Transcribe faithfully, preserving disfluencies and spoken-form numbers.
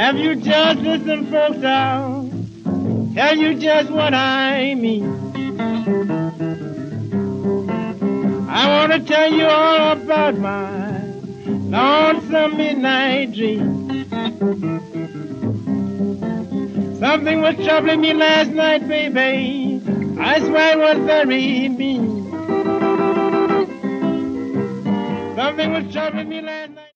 Have you just listened, folks, I'll tell you just what I mean. I want to tell you all about my lonesome midnight dream. Something was troubling me last night, baby. I swear it was very mean. Something was troubling me last night.